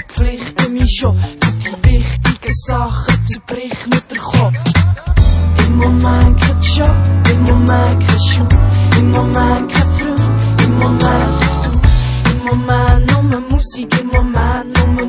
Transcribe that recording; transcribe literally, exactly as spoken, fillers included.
verpflichte mich schon. Für die wichtigen Sachen zerbrich mir der Kopf. Im Moment kein Job, im Moment kein Schuh, im Moment kein